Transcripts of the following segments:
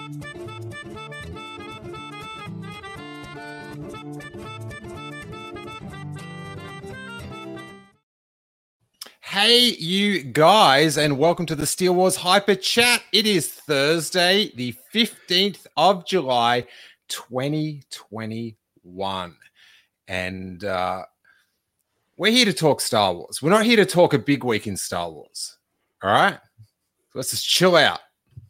Hey, you guys, and welcome to the Steele Wars Hyper Chat. It is Thursday, the 15th of July, 2021. And we're here to talk Star Wars. We're not here to talk a big week in Star Wars. All right? Let's just chill out.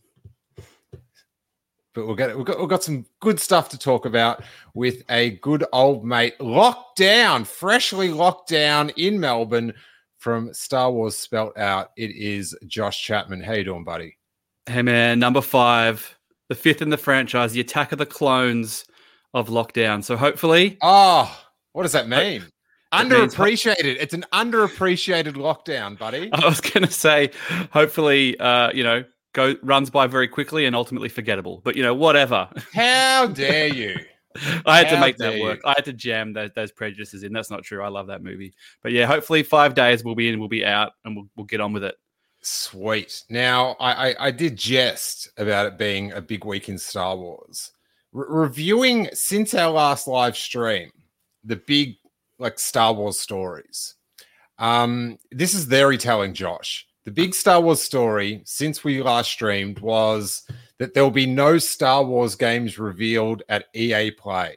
But we've got some good stuff to talk about with a good old mate freshly locked down in Melbourne. From Star Wars Spelt Out, it is Josh Chapman. How you doing, buddy? Hey, man. Number 5, the 5th in the franchise, the Attack of the Clones of Lockdown. So hopefully... Oh, what does that mean? Underappreciated. It's an underappreciated lockdown, buddy. I was going to say, hopefully, runs by very quickly and ultimately forgettable. But, whatever. How dare you? I had to make that work. I had to jam those prejudices in. That's not true. I love that movie. But yeah, hopefully 5 days we'll be in, we'll be out, and we'll get on with it. Sweet. Now, I did jest about it being a big week in Star Wars. Reviewing since our last live stream, the big Star Wars stories. This is very telling, Josh. The big Star Wars story since we last streamed was that there will be no Star Wars games revealed at EA Play.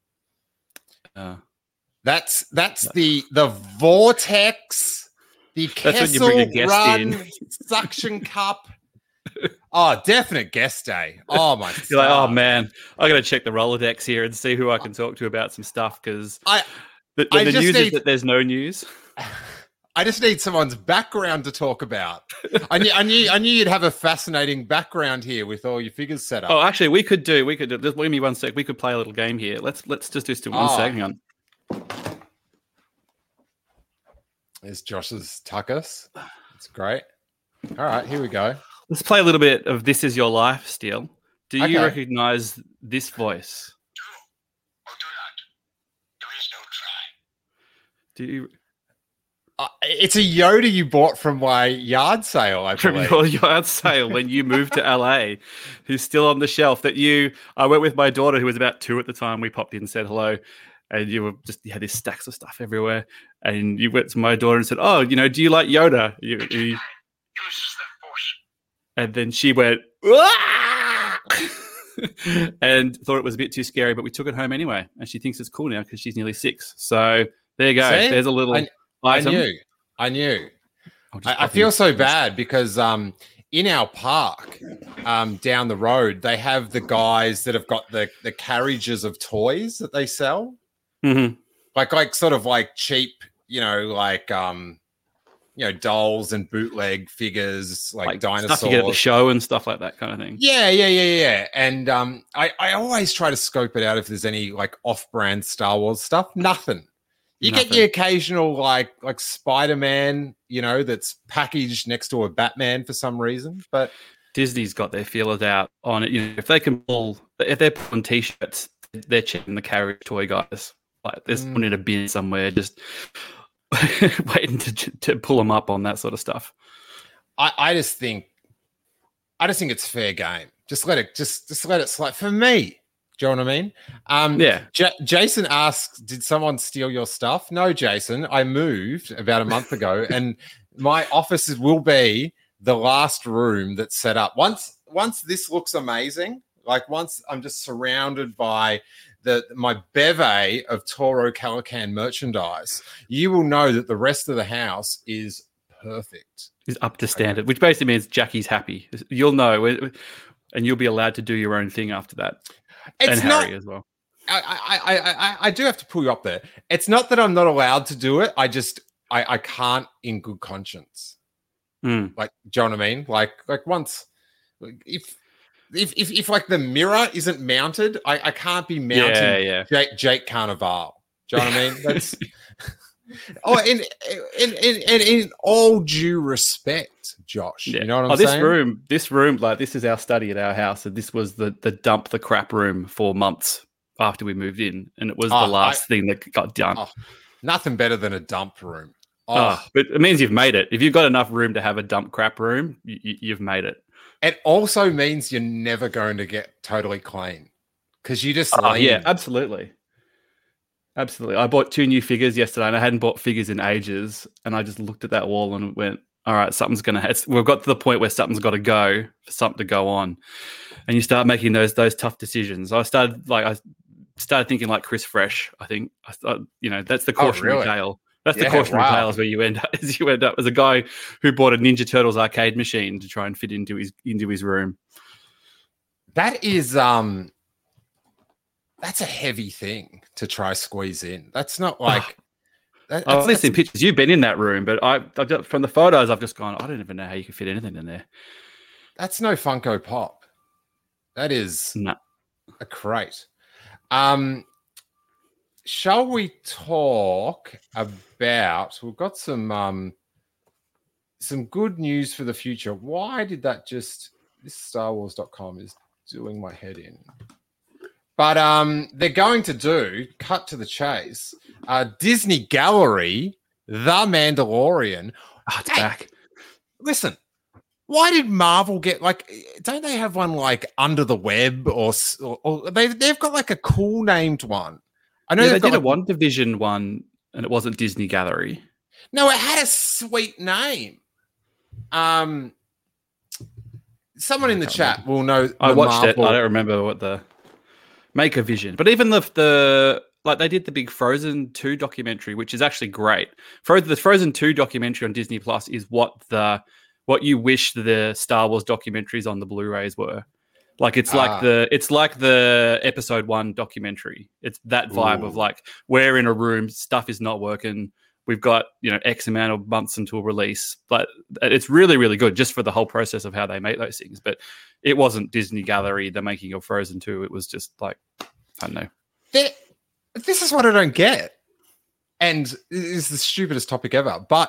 That's the Vortex, the Kessel Run suction cup. Oh, definite guest day. Oh my! You're like, oh man, I got to check the Rolodex here and see who I can talk to about some stuff because the news is that there's no news. I just need someone's background to talk about. I knew you'd have a fascinating background here with all your figures set up. Oh, actually, we could do. Just give me 1 sec. We could play a little game here. Let's just do this 1 sec. Hang on. There's Josh's Tuckus. It's great. All right, here we go. Let's play a little bit of This Is Your Life, Steele. Do you recognize this voice? Do you? It's a Yoda you bought from my yard sale, I believe. From your yard sale when you moved to LA, who's still on the shelf. I went with my daughter, who was about 2 at the time. We popped in and said hello, and you had these stacks of stuff everywhere. And you went to my daughter and said, "Oh, do you like Yoda?" And then she went, and thought it was a bit too scary, but we took it home anyway. And she thinks it's cool now because she's nearly 6. So there you go. See? There's a little... I knew. I feel so bad because in our park down the road, they have the guys that have got the carriages of toys that they sell. Mm-hmm. Like sort of like cheap, dolls and bootleg figures, like dinosaurs. Stuff you get at the show and stuff like that kind of thing. Yeah. And I always try to scope it out if there's any off-brand Star Wars stuff. Nothing. You get your occasional like Spider-Man, that's packaged next to a Batman for some reason, but Disney's got their feelers out on it. If they're pulling T-shirts, they're checking the carriage toy guys. There's one in a bin somewhere, just waiting to pull them up on that sort of stuff. I just think it's fair game. Just let it slide for me. Do you know what I mean? Yeah. Jason asks, did someone steal your stuff? No, Jason. I moved about a month ago, and my office will be the last room that's set up. Once this looks amazing, once I'm just surrounded by my bevy of Toro Calican merchandise, you will know that the rest of the house is perfect. Is up to standard, which basically means Jackie's happy. You'll know, and you'll be allowed to do your own thing after that. It's and not, Harry as well. I do have to pull you up there. It's not that I'm not allowed to do it. I can't in good conscience. Do you know what I mean? Once, if the mirror isn't mounted, I can't be mounting Jake Carnival. Do you know what I mean? That's in all due respect, Josh. Yeah. You know what I'm saying? This room, this is our study at our house, and this was the dump the crap room for months after we moved in, and it was the last thing that got done. Nothing better than a dump room. But it means you've made it. If you've got enough room to have a dump crap room, you've made it. It also means you're never going to get totally clean because you just yeah, absolutely. Absolutely. I bought 2 new figures yesterday and I hadn't bought figures in ages. And I just looked at that wall and went, all right, something's going to, we've got to the point where something's got to go for something to go on. And you start making those tough decisions. I started thinking like Chris Fresh. I think, that's the cautionary tale. That's the cautionary tale is where you end up as a guy who bought a Ninja Turtles arcade machine to try and fit into his room. That is, that's a heavy thing to try squeeze in. That's not like. I've seen pictures. You've been in that room, but from the photos, I've just gone, I don't even know how you can fit anything in there. That's no Funko Pop. That is a crate. Shall we talk about? We've got some good news for the future. Why did that just? This StarWars.com is doing my head in. But they're going to do, cut to the chase, Disney Gallery, The Mandalorian. Oh, it's back. Listen, why did Marvel get, don't they have one like Under the Web or they've got like a cool named one? I know they did a WandaVision one and it wasn't Disney Gallery. No, it had a sweet name. Someone in the chat will know. I watched it. I don't remember what the... Make a Vision. But even the they did the big Frozen 2 documentary, which is actually great. The Frozen 2 documentary on Disney Plus is what you wish the Star Wars documentaries on the Blu-rays were. It's like the episode 1 documentary. It's that vibe of we're in a room, stuff is not working. We've got, X amount of months until release. But it's really, really good just for the whole process of how they make those things. But it wasn't Disney Gallery, the making of Frozen 2. It was just I don't know. This is what I don't get. And it's the stupidest topic ever. But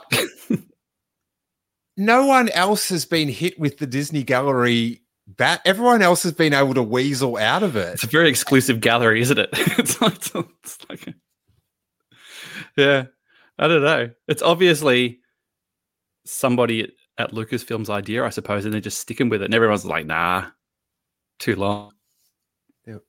no one else has been hit with the Disney Gallery bat. Everyone else has been able to weasel out of it. It's a very exclusive gallery, isn't it? Yeah. I don't know. It's obviously somebody at Lucasfilm's idea, I suppose, and they're just sticking with it. And everyone's like, nah, too long. Yep.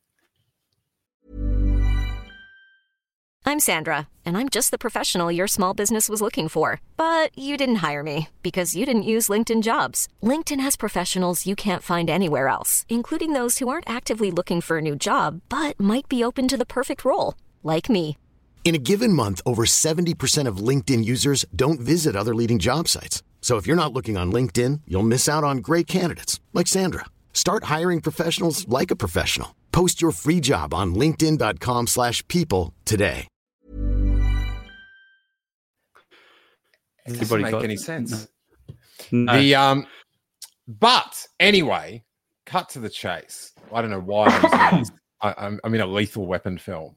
I'm Sandra, and I'm just the professional your small business was looking for. But you didn't hire me because you didn't use LinkedIn Jobs. LinkedIn has professionals you can't find anywhere else, including those who aren't actively looking for a new job, but might be open to the perfect role, like me. In a given month, over 70% of LinkedIn users don't visit other leading job sites. So if you're not looking on LinkedIn, you'll miss out on great candidates like Sandra. Start hiring professionals like a professional. Post your free job on linkedin.com/people today. It doesn't make any sense. No. But anyway, cut to the chase. I don't know why I'm in a Lethal Weapon film.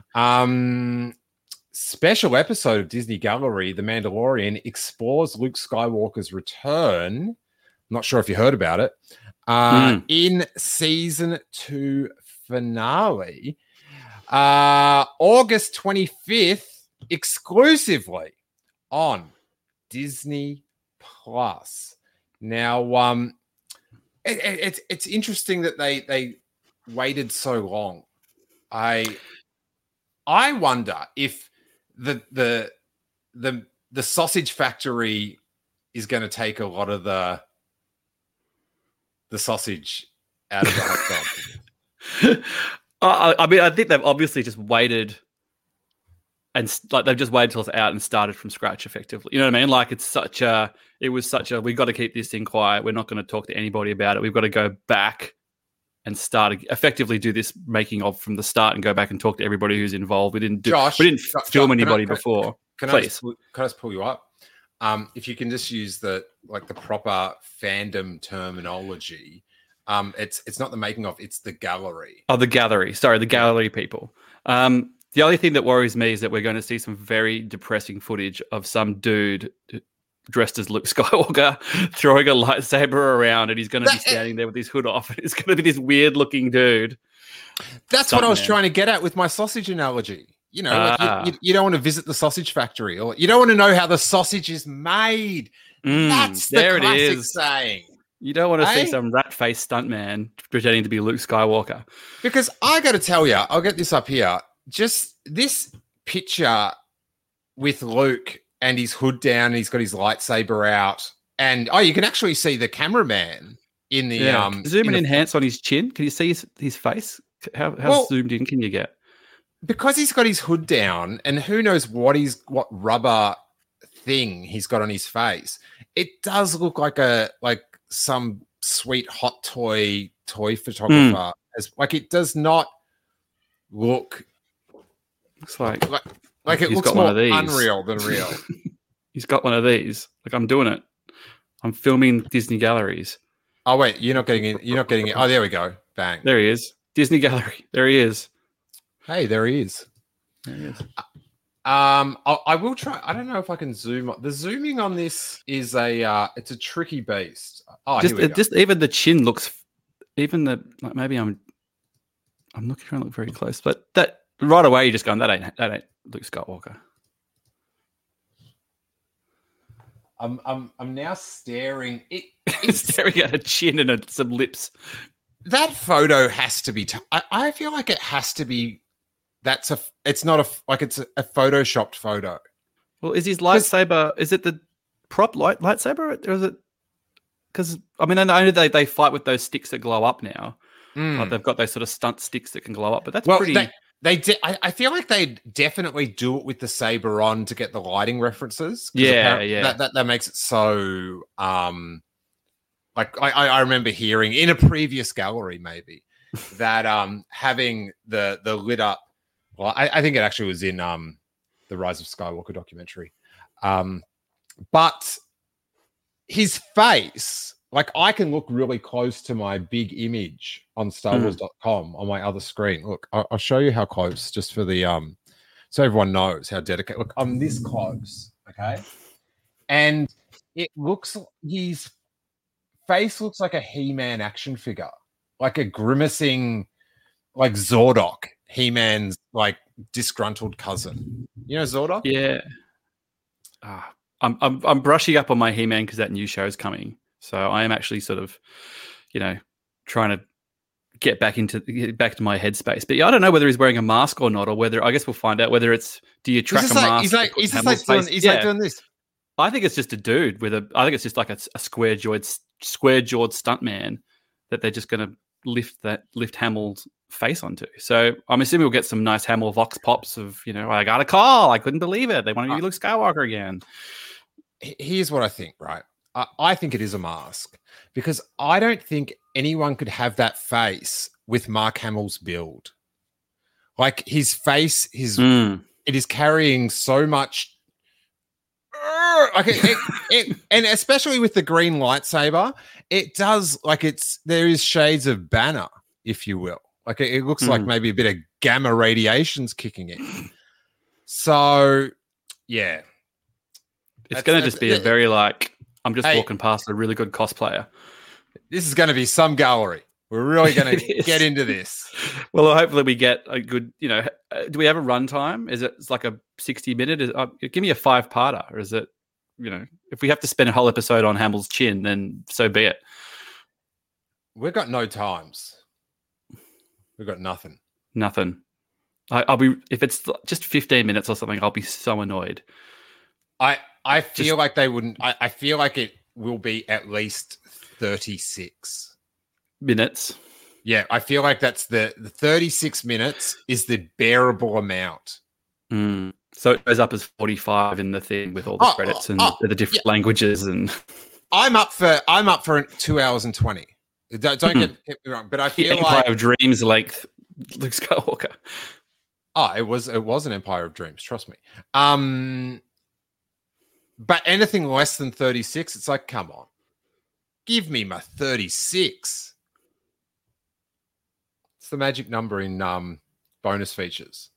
Special episode of Disney Gallery, The Mandalorian, explores Luke Skywalker's return. I'm not sure if you heard about it. In season 2 finale, August 25th, exclusively on Disney Plus. Now, it's interesting that they waited so long. I wonder if the sausage factory is going to take a lot of the sausage out of the hot dog. I mean, I think they've obviously just waited and they've just waited till it's out and started from scratch effectively. You know what I mean? It was such a, we've got to keep this thing quiet. We're not going to talk to anybody about it. We've got to go back and effectively do this making of from the start and go back and talk to everybody who's involved. We didn't film anybody before. Can I just pull you up? If you can just use the proper fandom terminology. It's not the making of, it's the gallery. Oh, the gallery. Sorry, the gallery people. The only thing that worries me is that we're going to see some very depressing footage of some dude dressed as Luke Skywalker throwing a lightsaber around, and he's going to be standing there with his hood off. And it's going to be this weird looking dude. That's what I was trying to get at with my sausage analogy. You know, you don't want to visit the sausage factory, or you don't want to know how the sausage is made. That's the classic saying. You don't want to see Eh? some rat-faced stuntman pretending to be Luke Skywalker. Because I got to tell you, I'll get this up here. Just this picture with Luke and his hood down, and he's got his lightsaber out, and you can actually see the cameraman in the zoom and enhance on his chin. Can you see his face? How zoomed in can you get? Because he's got his hood down, and who knows what rubber thing he's got on his face. It does look like some sweet hot toy photographer. It does not look. Looks like it looks more unreal than real. He's got one of these. Like, I'm doing it. I'm filming Disney Galleries. Oh wait, you're not getting it. You're not getting it. Oh, there we go. Bang. There he is. Disney Gallery. There he is. Hey, there he is. There he is. I will try. I don't know if I can zoom. The zooming on this is it's a tricky beast. Oh, just even the chin looks. Maybe I'm looking trying to look very close, but that right away you're just going, that ain't Luke Skywalker. I'm now staring. Staring at a chin and some lips. That photo has to be. I feel like it has to be. It's not it's a photoshopped photo. Well, is his lightsaber? Is it the prop lightsaber, or is it? Because I mean, I know they fight with those sticks that glow up now. Like they've got those sort of stunt sticks that can glow up, but that's pretty. I feel like they definitely do it with the saber on to get the lighting references. Yeah. That makes it so. I remember hearing in a previous gallery maybe that having the lit up. Well, I think it actually was in the Rise of Skywalker documentary, but his face. Like, I can look really close to my big image on StarWars.com on my other screen. Look, I'll show you how close, just for the so everyone knows how dedicated. Look, I'm this close, okay? And it looks, his face looks like a He-Man action figure, like a grimacing, like Zordok, He-Man's like disgruntled cousin. You know Zordok? Yeah. I'm brushing up on my He-Man because that new show is coming. So I am actually sort of, trying to get back to my headspace. But yeah, I don't know whether he's wearing a mask or not, or whether, I guess we'll find out whether it's, do you track a mask? He's doing this. I think it's just a dude I think it's just like a square-jawed stuntman that they're just going to lift Hamill's face onto. So I'm assuming we'll get some nice Hamill vox pops of, I got a call. I couldn't believe it. They want to be Luke Skywalker again. Here's what I think, right? I think it is a mask, because I don't think anyone could have that face with Mark Hamill's build. Like, his face, it is carrying so much. And especially with the green lightsaber, it does, there is shades of Banner, if you will. Like, it looks like maybe a bit of gamma radiation's kicking in. So, yeah. It's going to just be a very I'm just walking past a really good cosplayer. This is going to be some gallery. We're really going to get into this. Well, hopefully we get a good, do we have a runtime? Is it like a 60-minute? Give me a 5-parter. Or is it, if we have to spend a whole episode on Hamill's chin, then so be it. We've got no times. We've got nothing. Nothing. I'll be, if it's just 15 minutes or something, I'll be so annoyed. I feel like they wouldn't. I feel like it will be at least 36 minutes. Yeah, I feel like that's the 36 minutes is the bearable amount. So it goes up as 45 in the thing with all the credits and the different languages. And I'm up for 2 hours and 20. Don't get me wrong, but I feel Empire of Dreams length Luke Skywalker. Oh, it was an Empire of Dreams. Trust me. But anything less than 36, it's like, come on, give me my 36. It's the magic number in bonus features.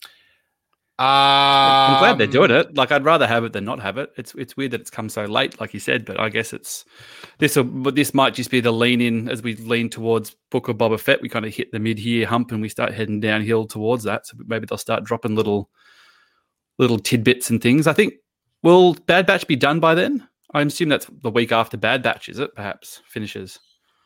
I'm glad they're doing it. I'd rather have it than not have it. It's weird that it's come so late, like you said, but I guess this might just be the lean in as we lean towards Book of Boba Fett. We kind of hit the mid-year hump and we start heading downhill towards that. So maybe they'll start dropping little tidbits and things. I think, will Bad Batch be done by then? I assume that's the week after Bad Batch, is it? Perhaps finishes.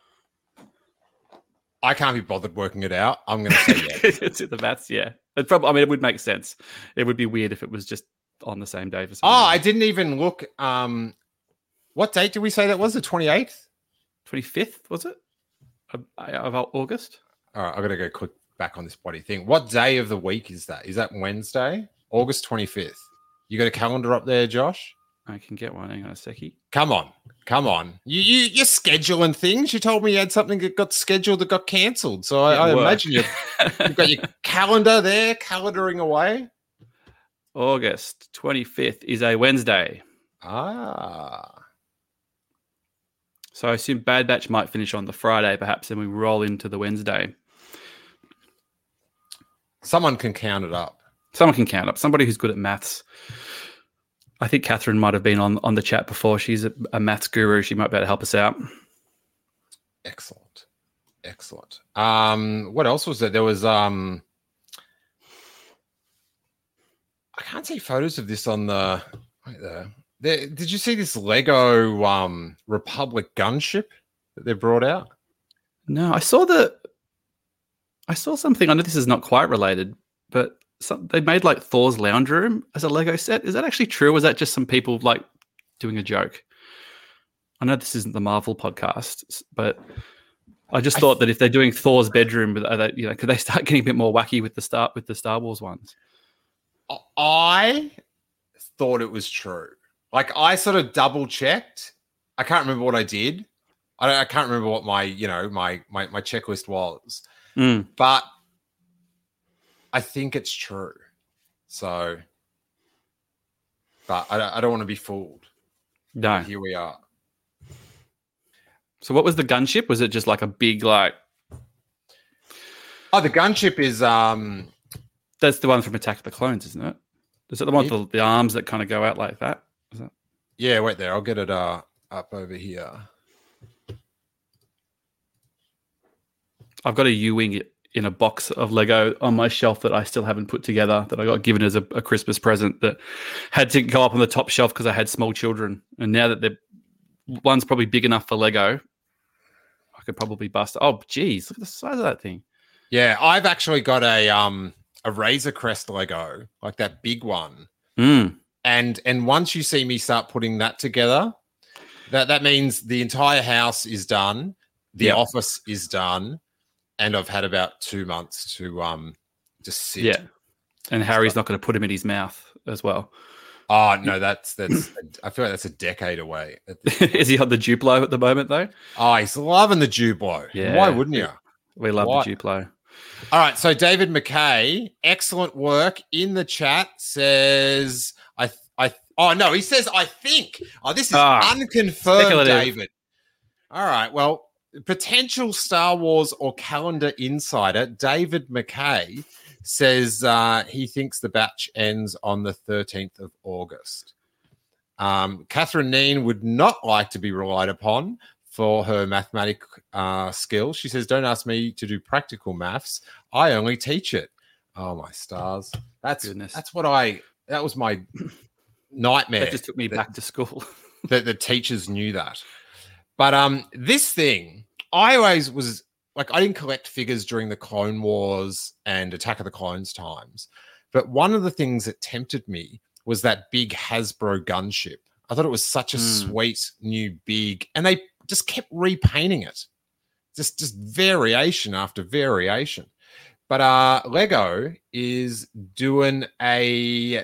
I can't be bothered working it out. I'm going to say yes. It's the maths, yeah. It would make sense. It would be weird if it was just on the same day for some reason. I didn't even look. What date did we say that was? The 28th? 25th, was it? Of August? All right, I've got to go click back on this bloody thing. What day of the week is that? Is that Wednesday? August 25th. You got a calendar up there, Josh? I can get one. Hang on a seckie. Come on. You're scheduling things. You told me you had something that got scheduled that got cancelled. So I imagine you've got your calendar there, calendaring away. August 25th is a Wednesday. Ah. So I assume Bad Batch might finish on the Friday, perhaps, and we roll into the Wednesday. Someone can count it up. Someone can count up. Somebody who's good at maths. I think Catherine might have been on the chat before. She's a maths guru. She might be able to help us out. Excellent. What else was there? There was I can't see photos of this on the right there. Did you see this Lego Republic gunship that they brought out? No, I saw something. I know this is not quite related, but they made like Thor's lounge room as a Lego set. Is that actually true? Or is that just some people like doing a joke? I know this isn't the Marvel podcast, but I just thought that if they're doing Thor's bedroom, could they start getting a bit more wacky with the Star Wars ones? I thought it was true. Like I sort of double checked. I can't remember what I did. I can't remember what my checklist was. But I think it's true. So, but I don't want to be fooled. No. But here we are. So what was the gunship? Was it just like a big like... Oh, the gunship is... That's the one from Attack of the Clones, isn't it? Is it the one with the arms that kind of go out like that? Is that? Yeah, wait there. I'll get it up over here. I've got a U-Wing in a box of Lego on my shelf that I still haven't put together, that I got given as a Christmas present, that had to go up on the top shelf because I had small children. And now that one's probably big enough for Lego, I could probably bust it. Oh, geez, look at the size of that thing. Yeah, I've actually got a Razor Crest Lego, like that big one. And once you see me start putting that together, that means the entire house is done, the office is done, and I've had about 2 months to just sit. Yeah, and Harry's not going to put him in his mouth as well. Oh no, that's I feel like that's a decade away. Is he on the Duplo at the moment though? Oh, he's loving the Duplo. Yeah, why wouldn't you? We love the Duplo. All right, so David McKay, excellent work in the chat. Says he says I think. Oh, this is unconfirmed, speculative. David. All right, well, potential Star Wars or calendar insider David McKay says he thinks the batch ends on the 13th of August. Catherine Neen would not like to be relied upon for her mathematic skills. She says, don't ask me to do practical maths. I only teach it. Oh, my stars. That was my nightmare. That just took me back to school. that the teachers knew that. But this thing, I always was like, I didn't collect figures during the Clone Wars and Attack of the Clones times. But one of the things that tempted me was that big Hasbro gunship. I thought it was such a sweet new big, and they just kept repainting it. Just variation after variation. But Lego is doing a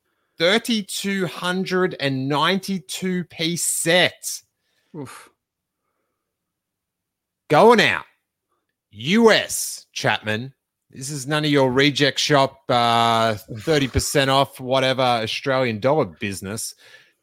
3,292 piece set. Oof. Going out. US, Chapman. This is none of your reject shop 30% off, whatever, Australian dollar business.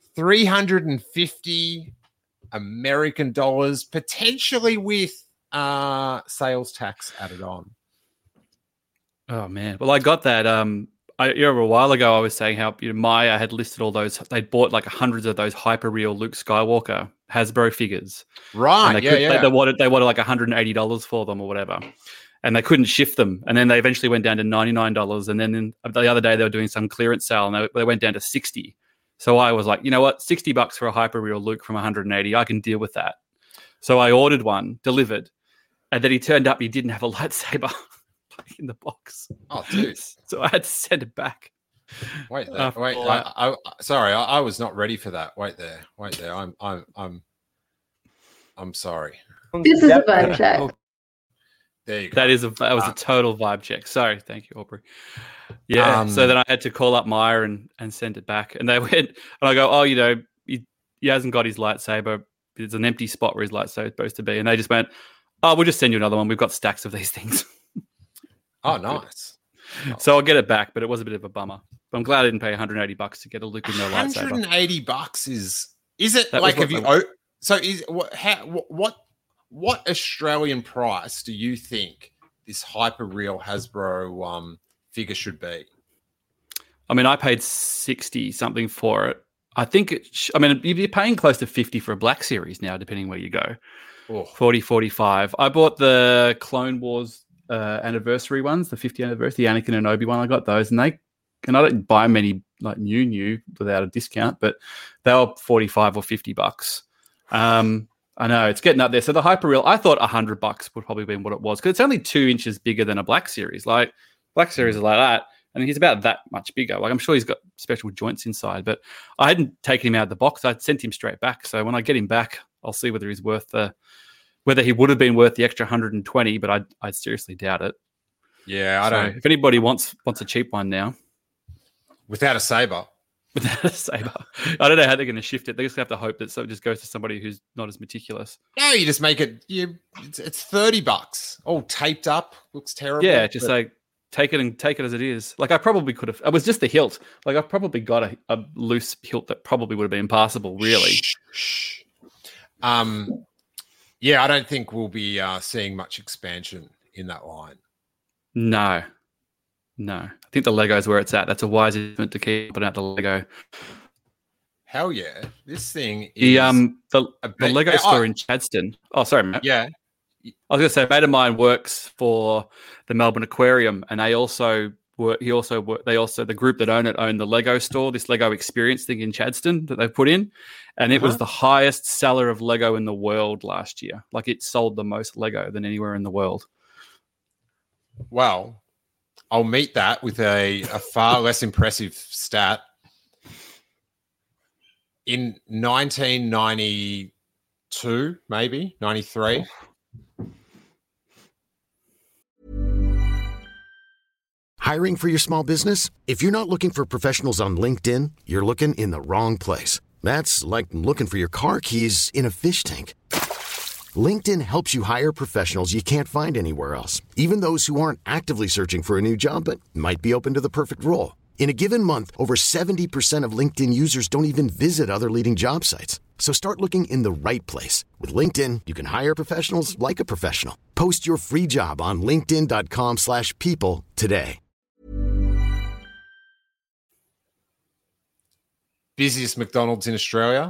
350 American dollars, potentially with sales tax added on. Oh, man. Well, I got that. A while ago, I was saying how Maya had listed all those. They'd bought like hundreds of those hyper-real Luke Skywalker Hasbro figures. Right, They wanted like $180 for them or whatever. And they couldn't shift them. And then they eventually went down to $99. And then the other day, they were doing some clearance sale, and they went down to $60. So I was like, you know what, $60 for a Hyperreal Luke from 180, I can deal with that. So I ordered one, delivered, and then he turned up. He didn't have a lightsaber in the box. Oh, dude! So I had to send it back. Wait there. Wait. Sorry, I was not ready for that. Wait there. I'm sorry. This is a vibe check. There you go. That was a total vibe check. Sorry, thank you, Aubrey. Yeah. So then I had to call up Maya and send it back, and they went, and I go, oh, he hasn't got his lightsaber. There's an empty spot where his lightsaber is supposed to be, and they just went, oh, we'll just send you another one. We've got stacks of these things. Oh, nice. So I'll get it back, but it was a bit of a bummer. But I'm glad I didn't pay $180 to get a Luke with no lightsaber. $180 is it that like have you? So is what Australian price do you think this Hyperreal Hasbro figure should be? I mean, I paid 60 something for it. I think you're paying close to 50 for a Black Series now, depending where you go. Oh. 40, 45. I bought the Clone Wars anniversary ones, the 50th anniversary, the Anakin and Obi-Wan. I got those, and I didn't buy many like new without a discount, but they were $45 or $50. I know it's getting up there. So the Hyperreal, I thought $100 would probably be what it was because it's only 2 inches bigger than a Black Series. Like Black Series is like that, and he's about that much bigger. Like I'm sure he's got special joints inside, but I hadn't taken him out of the box. I'd sent him straight back. So when I get him back, I'll see whether he's worth whether he would have been worth the extra 120, but I seriously doubt it. Yeah, I don't. If anybody wants a cheap one now, without a saber. Without a saber. I don't know how they're going to shift it. They're just going to have to hope that it just goes to somebody who's not as meticulous. No, you just make it. It's $30, all taped up, looks terrible. Yeah, just like take it as it is. Like I probably could have. It was just the hilt. Like I probably got a loose hilt that probably would have been passable. Really. Shh. Yeah, I don't think we'll be seeing much expansion in that line. No. I think the Lego's where it's at. That's a wise investment to keep putting out the Lego. Hell yeah. This thing is... The Lego store in Chadstone. Oh, sorry, Matt. Yeah. I was going to say, a mate of mine works for the Melbourne Aquarium, and the group that own the Lego store, this Lego Experience thing in Chadstone that they've put in, and it was the highest seller of Lego in the world last year. Like it sold the most Lego than anywhere in the world. Well, I'll meet that with a far less impressive stat. In 1992, maybe 93. Hiring for your small business? If you're not looking for professionals on LinkedIn, you're looking in the wrong place. That's like looking for your car keys in a fish tank. LinkedIn helps you hire professionals you can't find anywhere else, even those who aren't actively searching for a new job but might be open to the perfect role. In a given month, over 70% of LinkedIn users don't even visit other leading job sites. So start looking in the right place. With LinkedIn, you can hire professionals like a professional. Post your free job on linkedin.com/people today. Busiest McDonald's in Australia?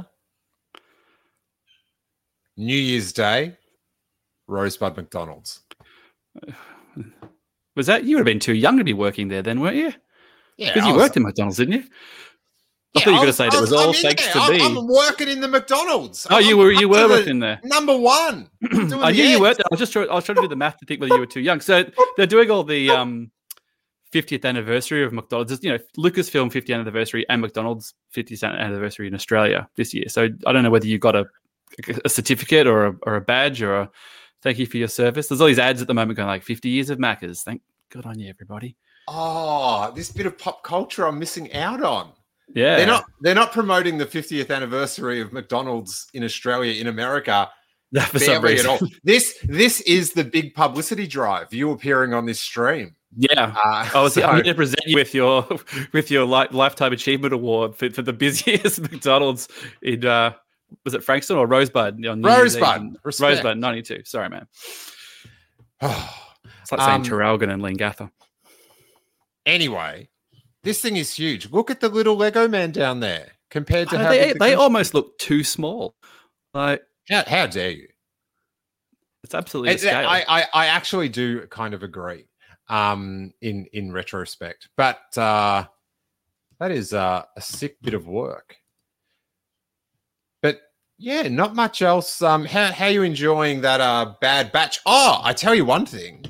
New Year's Day, Rosebud McDonald's. Was that you would have been too young to be working there then, weren't you? Yeah, because you worked in McDonald's, didn't you? I thought you were going to say it was all thanks to me. I'm working in the McDonald's. Oh, you were working there. Number one. I knew you worked there. I was trying to do the math to think whether you were too young. So they're doing all the 50th anniversary of McDonald's. Lucasfilm 50th anniversary and McDonald's 50th anniversary in Australia this year. So I don't know whether you got a certificate or a badge or a thank you for your service. There's all these ads at the moment going like 50 years of Macca's. Thank God on you, everybody. Oh, this bit of pop culture I'm missing out on. Yeah. They're not promoting the 50th anniversary of McDonald's in Australia, in America. For some reason. At all. This is the big publicity drive. You appearing on this stream. Yeah. I'm going to present you with your Lifetime Achievement Award for the busiest McDonald's in was it Frankston or Rosebud? Rosebud, 92. Sorry, man. It's like saying Traralgon and Leongatha. Anyway, this thing is huge. Look at the little Lego man down there compared to how they almost look too small. Like how dare you? It's absolutely a scale. I actually do kind of agree in retrospect. But That is a sick bit of work. But yeah, not much else. How are you enjoying that Bad Batch? Oh, I tell you one thing.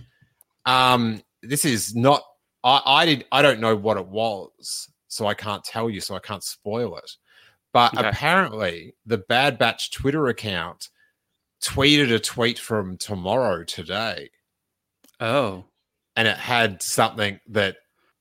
This is not. I don't know what it was, so I can't tell you. So I can't spoil it. But apparently, the Bad Batch Twitter account tweeted a tweet from tomorrow today. Oh. And it had something that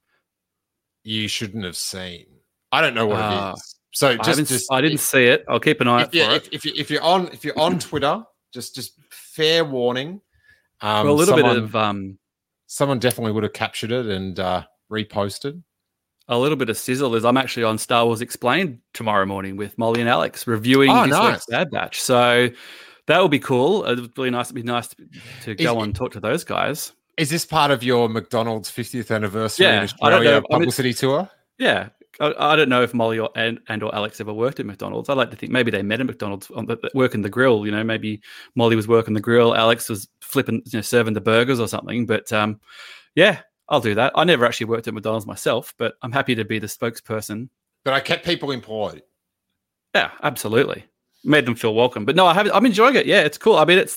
you shouldn't have seen. I don't know what it is. So I didn't see it. I'll keep an eye out for it. If you're on Twitter, just fair warning. Well, a little bit of someone definitely would have captured it and reposted. A little bit of sizzle is I'm actually on Star Wars Explained tomorrow morning with Molly and Alex reviewing this week's Bad Batch. So that will be cool. It'd be nice to go on and talk to those guys. Is this part of your McDonald's 50th anniversary in Australia publicity tour? Yeah. I don't know if Molly or Alex ever worked at McDonald's. I like to think maybe they met at McDonald's working the grill. You know, maybe Molly was working the grill, Alex was flipping, serving the burgers or something. But yeah, I'll do that. I never actually worked at McDonald's myself, but I'm happy to be the spokesperson. But I kept people employed. Yeah, absolutely. Made them feel welcome. But no, I'm enjoying it. Yeah, it's cool. I mean,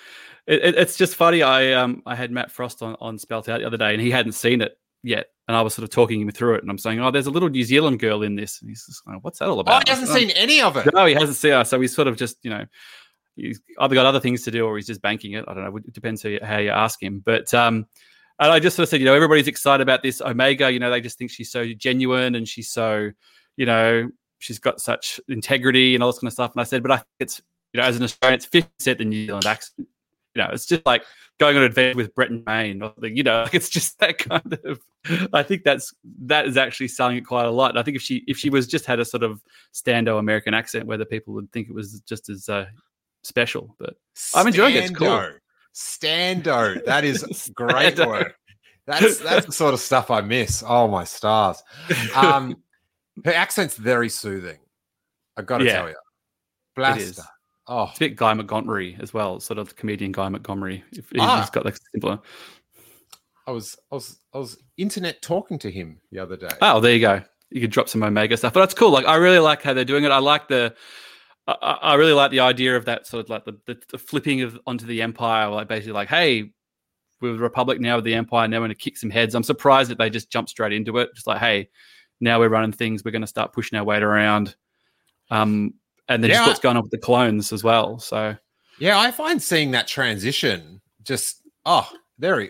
it's just funny. I had Matt Frost on Spelt Out the other day, and he hadn't seen it yet. And I was sort of talking him through it, and I'm saying, "Oh, there's a little New Zealand girl in this." And he's just like, "What's that all about?" Oh, he hasn't seen any of it. No, he hasn't seen it. So he's sort of just, he's either got other things to do or he's just banking it. I don't know. It depends how you ask him. But and I just sort of said, everybody's excited about this Omega. They just think she's so genuine and she's so, she's got such integrity and all this kind of stuff. And I said, but I think it's, as an Australian, it's 50% the New Zealand accent. It's just like going on an adventure with Brett and Maine. It's just that kind of. I think that is actually selling it quite a lot. And I think if she was just had a sort of stando American accent, whether people would think it was just as special. But I'm enjoying it. It's cool. Stando. That is great work. That's the sort of stuff I miss. Oh my stars. Her accent's very soothing. I've got to tell you. Blaster. It is. Oh, it's a bit Guy Montgomery as well, sort of the comedian Guy Montgomery. He's got like simpler. I was internet talking to him the other day. Oh, there you go. You could drop some Omega stuff, but that's cool. Like, I really like how they're doing it. I like I really like the idea of that sort of like the flipping onto the Empire, like basically like, hey, we're the Republic now with the Empire. Now we're going to kick some heads. I'm surprised that they just jump straight into it. Just like, hey, now we're running things. We're going to start pushing our weight around. And then just what's going on with the clones as well. So yeah, I find seeing that transition just very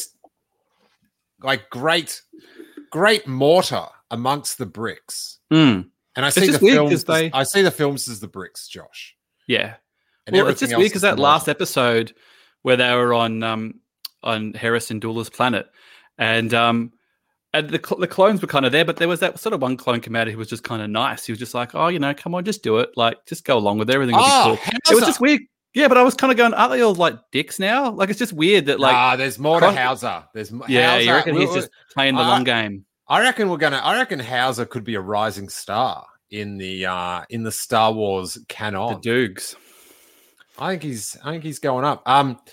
great mortar amongst the bricks. Mm. And I see the films. I see the films as the bricks, Josh. Yeah. And it's just weird because that last episode where they were on Harrison Doula's planet, and the clones were kind of there, but there was that sort of one clone commander who was just kind of nice. He was just like, oh, come on, just do it. Like, just go along with it. Everything will be cool. It was just weird. Yeah, but I was kind of going, aren't they all like dicks now? Like, it's just weird that like... there's more to Hauser. Yeah, you reckon he's just playing the long game? I reckon Hauser could be a rising star in the Star Wars canon. The Doogs. I think he's going up.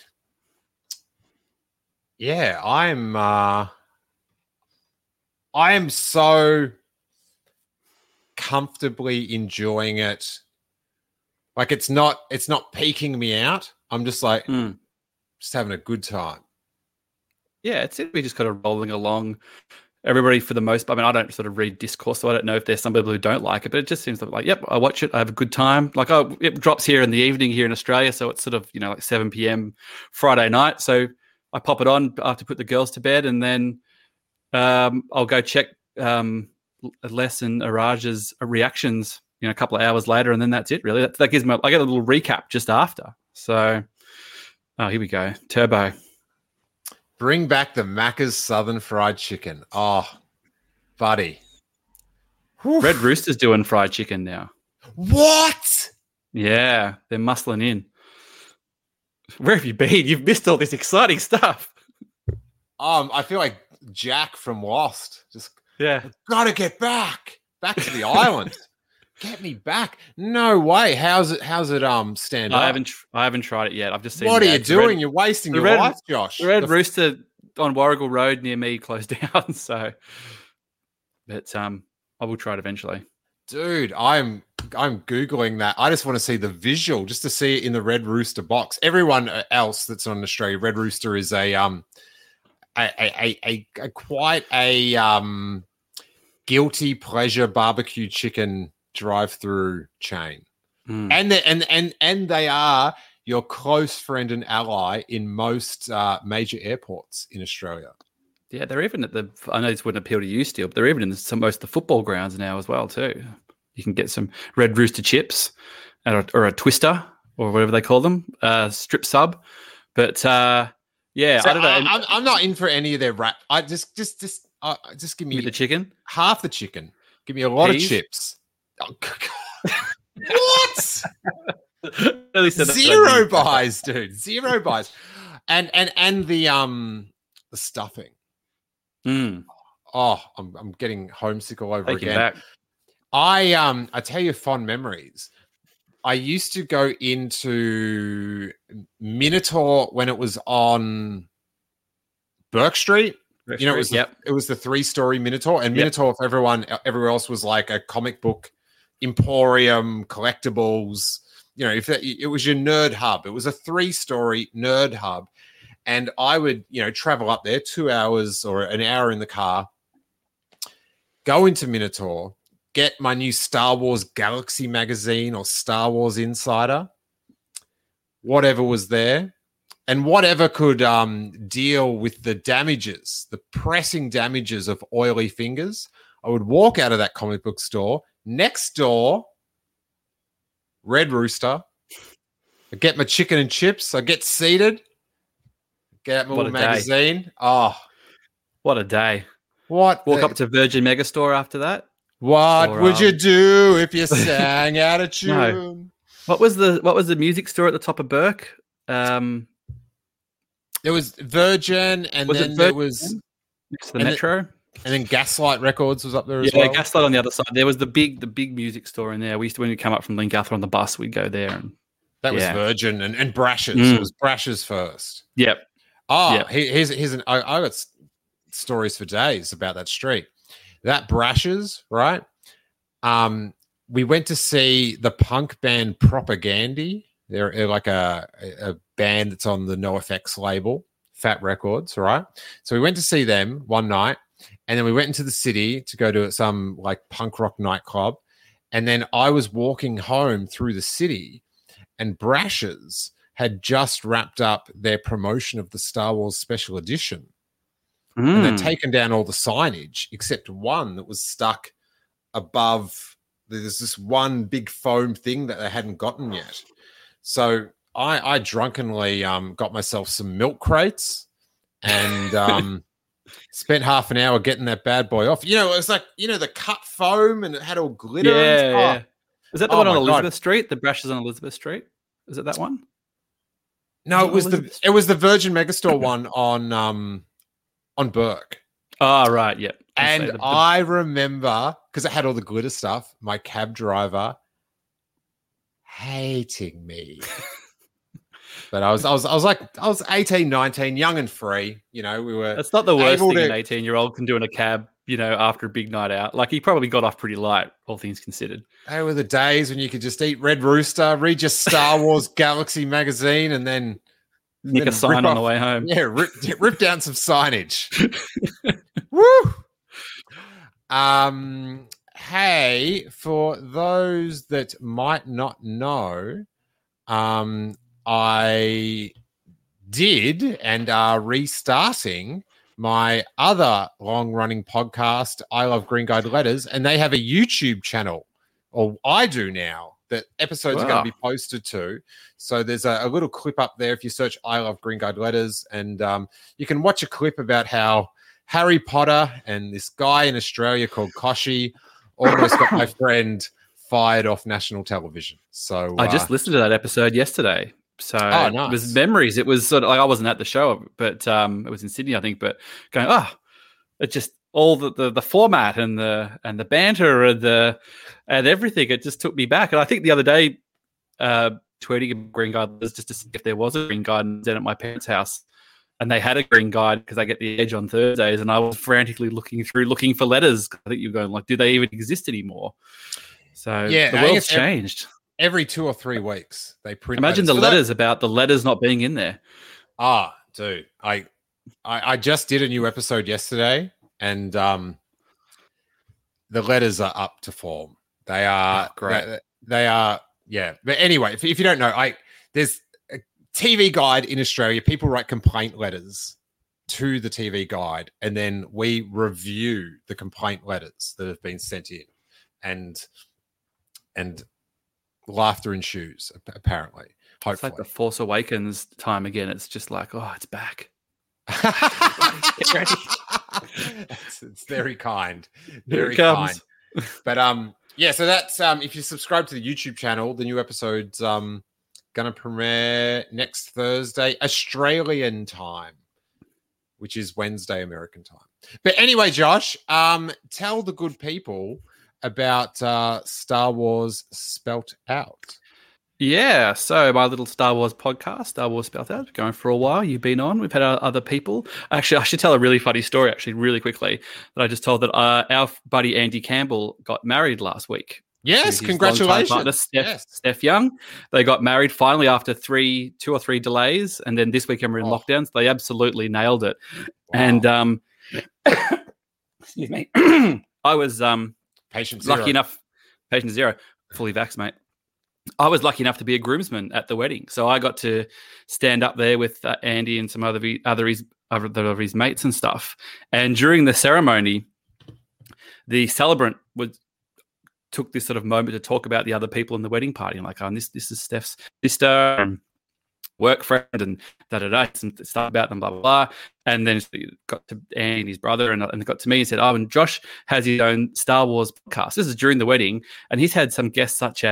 Yeah, I am so comfortably enjoying it. Like it's not peeking me out. I'm just like just having a good time. Yeah, it's we just kind of rolling along. Everybody for the most part. I mean, I don't sort of read discourse, so I don't know if there's some people who don't like it, but it just seems like, yep, I watch it, I have a good time. Like, it drops here in the evening here in Australia, so it's sort of, like 7 p.m. Friday night. So I pop it on after put the girls to bed, and then I'll go check Les and Araj's reactions, a couple of hours later, and then that's it. Really, that gives me. I get a little recap just after. So, here we go. Turbo. Bring back the Macca's Southern Fried Chicken. Oh, buddy. Oof. Red Rooster's doing fried chicken now. What? Yeah, they're muscling in. Where have you been? You've missed all this exciting stuff. I feel like Jack from Lost. Just gotta get back to the island. Get me back. No way. How's it stand up? I haven't tried it yet. I've just seen. What are you doing? You're wasting your life, Josh. The Red Rooster on Warrigal Road near me closed down. So, but I will try it eventually. Dude, I'm googling that. I just want to see the visual, just to see it in the Red Rooster box. Everyone else that's on Australia, Red Rooster is a quite a guilty pleasure barbecue chicken drive-through chain, and they are your close friend and ally in most major airports in Australia. Yeah, they're even at the. I know this wouldn't appeal to you, still, but they're even in most of the football grounds now as well too. You can get some Red Rooster chips, or a twister, or whatever they call them, strip sub. But yeah, So I don't know. I'm not in for any of their wrap. I just give me The chicken, half the chicken. Give me a lot Peas? of chips. Oh, what? At least Zero buys, dude. Zero buys. And the stuffing. Mm, Oh, I'm getting homesick all over take it again. back. I tell you fond memories. I used to go into Minotaur when it was on Burke Street. You know, it was the 3-story Minotaur, and Minotaur for everywhere else was like a comic book emporium, collectibles. You know, if it was your nerd hub, it was a 3-story nerd hub. And I would, travel up there 2 hours or an hour in the car, go into Minotaur, get my new Star Wars Galaxy magazine or Star Wars Insider, whatever was there, and whatever could deal with the damages, the pressing damages of oily fingers. I would walk out of that comic book store. Next door, Red Rooster. I get my chicken and chips. I get seated. Get out my little magazine. Oh, what a day! Walk up to Virgin Megastore after that. What would you do if you sang out of tune? No. What was the music store at the top of Burke? There was Virgin, and then there was next to the Metro, and then Gaslight Records was up there as well. Yeah, Gaslight on the other side. There was the big music store in there. We used to, when we come up from Lingatha on the bus, we'd go there, and that was Virgin and Brash's. It was Brash's first. Yep. Oh, here's I got stories for days about that street. That Brash's, right? We went to see the punk band Propaganda. They're like a band that's on the NoFX label, Fat Records, right? So we went to see them one night, and then we went into the city to go to some like punk rock nightclub. And then I was walking home through the city, and Brash's had just wrapped up their promotion of the Star Wars Special Edition. And they'd taken down all the signage except one that was stuck above. There's this one big foam thing that they hadn't gotten yet. So I drunkenly got myself some milk crates and spent half an hour getting that bad boy off. It was like, the cut foam, and it had all glitter. Yeah. Is that the one on Elizabeth Street? The Brash's on Elizabeth Street? Is it that one? No, it was the Virgin Megastore one on Burke. Oh, right, yeah. And I remember, because it had all the glitter stuff, my cab driver hating me. But I was 18, 19, young and free. We were. It's not the worst thing an 18-year-old can do in a cab, after a big night out. Like, he probably got off pretty light, all things considered. They were the days when you could just eat Red Rooster, read your Star Wars Galaxy magazine, and then nick a sign on the way home. Yeah, rip down some signage. Woo! Hey, for those that might not know, I did and are restarting my other long-running podcast, I Love Green Guide Letters, and they have a YouTube channel, or I do now, that episodes are going to be posted to. So there's a little clip up there if you search I Love Green Guide Letters, and you can watch a clip about how Harry Potter and this guy in Australia called Koshi almost got my friend fired off national television. So I just listened to that episode yesterday. So nice. It was memories. It was sort of like, I wasn't at the show, but it was in Sydney, I think. But going, it just all the format and the banter and everything. It just took me back. And I think the other day, tweeting Green Guide just to see if there was a Green Guide at my parents' house and they had a green guide because they get the Edge on Thursdays, and I was frantically looking for letters. I think you're going like, do they even exist anymore? So the world's changed. Every 2 or 3 weeks, they print. Imagine the letters about the letters not being in there. Ah, dude, I just did a new episode yesterday, and the letters are up to form. They are great. They are, yeah. But anyway, if you don't know, there's a TV Guide in Australia. People write complaint letters to the TV Guide, and then we review the complaint letters that have been sent in, and laughter ensues. Apparently, hopefully, it's like the Force Awakens time again. It's just like, oh, it's back. Get ready. It's very kind. Very kind. But yeah, so that's if you subscribe to the YouTube channel, the new episode's gonna premiere next Thursday, Australian time, which is Wednesday American time. But anyway, Josh, tell the good people about Star Wars Spelt Out. Yeah, so my little Star Wars podcast, Star Wars Spelt Out, going for a while. You've been on. We've had other people. Actually, I should tell a really funny story, actually, really quickly, that I just told that our buddy Andy Campbell got married last week. Yes, congratulations. Partner, Steph Young. They got married finally after 2 or 3 delays, and then this weekend we're in lockdown, so they absolutely nailed it. Wow. And excuse me, I was patient zero. Lucky enough, patient zero, fully vaxxed, mate. I was lucky enough to be a groomsman at the wedding, so I got to stand up there with Andy and some other of his mates and stuff. And during the ceremony, the celebrant took this sort of moment to talk about the other people in the wedding party. I'm like, this is Steph's sister and work friend and some stuff about them, blah, blah, blah. And then it got to Andy and his brother and it got to me and said, and Josh has his own Star Wars podcast. This is during the wedding. And he's had some guests such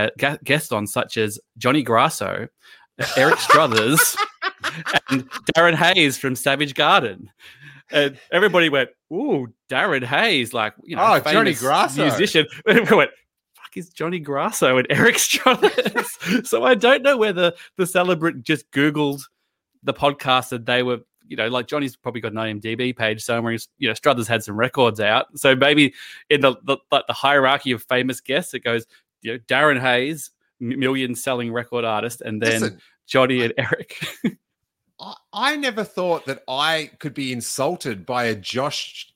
as Johnny Grasso, Eric Struthers, and Darren Hayes from Savage Garden. And everybody went, ooh, Darren Hayes, like, famous Johnny Grasso musician. And we went, is Johnny Grasso and Eric Struthers. So I don't know whether the celebrant just Googled the podcast and they were, like Johnny's probably got an IMDb page somewhere. Struthers had some records out. So maybe in the hierarchy of famous guests, it goes, Darren Hayes, million-selling record artist, and then Johnny and Eric. I never thought that I could be insulted by a Josh.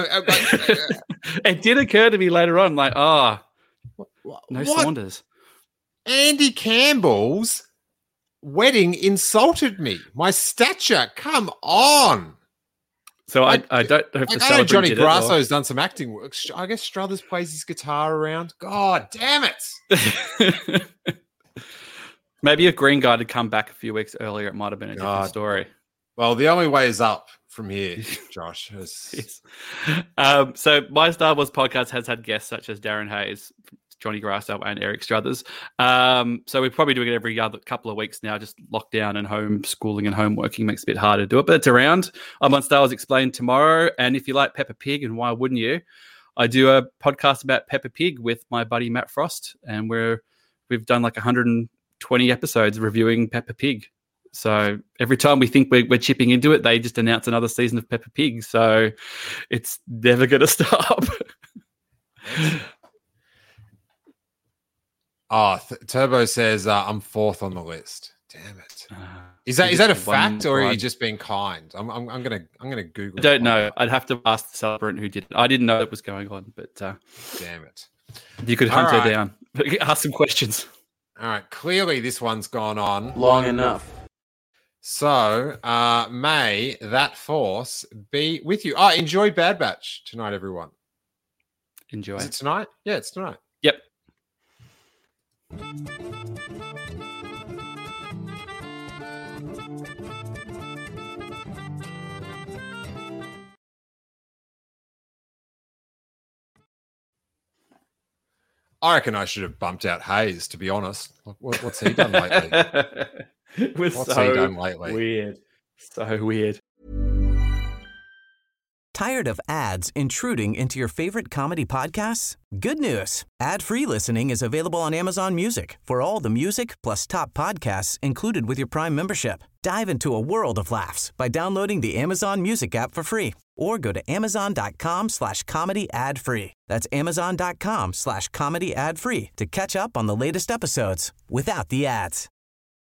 It did occur to me later on, like, no Saunders. Andy Campbell's wedding insulted me. My stature. Come on. So I don't know if the I know Johnny Grasso's done some acting work. I guess Struthers plays his guitar around. God damn it. Maybe if Green Guide had come back a few weeks earlier, it might have been a different story. Well, the only way is up from here, Josh. Yes. So my Star Wars podcast has had guests such as Darren Hayes, Johnny Grasso, and Eric Struthers. So we're probably doing it every other couple of weeks now. Just lockdown and homeschooling and homeworking makes it a bit harder to do it, but it's around. I'm on Star Wars Explained tomorrow. And if you like Peppa Pig, and why wouldn't you? I do a podcast about Peppa Pig with my buddy Matt Frost, and we've done like 120 episodes reviewing Peppa Pig. So every time we think we're chipping into it, they just announce another season of Peppa Pig. So it's never going to stop. Turbo says I'm 4th on the list. Damn it! Is that a fact, or are you just being kind? I'm gonna Google. I don't know. I'd have to ask the celebrant who did it. I didn't know it was going on, but damn it! You could hunt her down. Ask some questions. All right. Clearly, this one's gone on long enough. So may that force be with you. Enjoy Bad Batch tonight, everyone. Enjoy. Is it tonight? Yeah, it's tonight. Yep. I reckon I should have bumped out Hayes, to be honest. What's he done lately? What's he done lately? Weird. So weird. Tired of ads intruding into your favorite comedy podcasts? Good news. Ad-free listening is available on Amazon Music for all the music plus top podcasts included with your Prime membership. Dive into a world of laughs by downloading the Amazon Music app for free or go to amazon.com/comedy ad free. That's amazon.com/comedy ad free to catch up on the latest episodes without the ads.